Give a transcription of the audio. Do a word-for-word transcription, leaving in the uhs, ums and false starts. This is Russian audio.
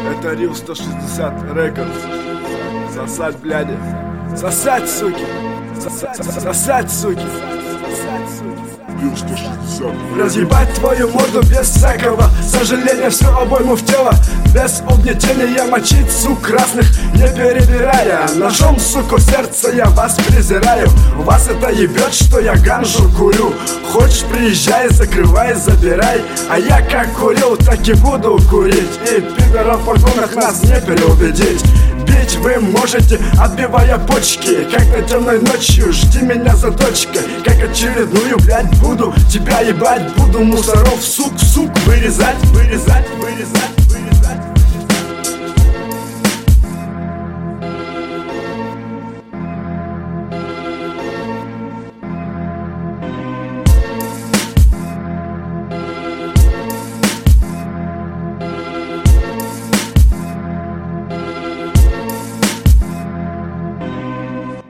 Это Рил сто шестьдесят Рекордс. Сосать, бляди. Сосать, суки. Сосать, сосать, суки. Рил сто шестьдесят. Разъебать твою морду без всякого сожаления, всю обойму в тело, без угнетения, мочить сук красных не перебирая. Ножом, сука, сердце я вас презираю. У вас это ебет, что я ганжу курю. Хочешь, приезжай, закрывай, забирай. А я как курил, так и буду курить. И пидоров в погонах нас не переубедить. Бить вы можете, отбивая почки, как на темной ночью, жди меня за точкой. Как очередную, блядь, буду тебя ебать. Буду мусоров, сук, сук, вырезать, вырезать, вырезать.